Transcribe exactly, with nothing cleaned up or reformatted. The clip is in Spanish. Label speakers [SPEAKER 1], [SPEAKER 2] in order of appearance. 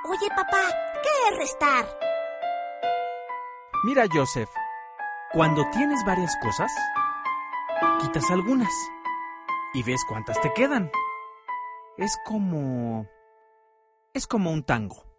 [SPEAKER 1] Oye, papá, ¿qué es restar?
[SPEAKER 2] Mira, Joseph, cuando tienes varias cosas, quitas algunas y ves cuántas te quedan. Es como... es como un tango.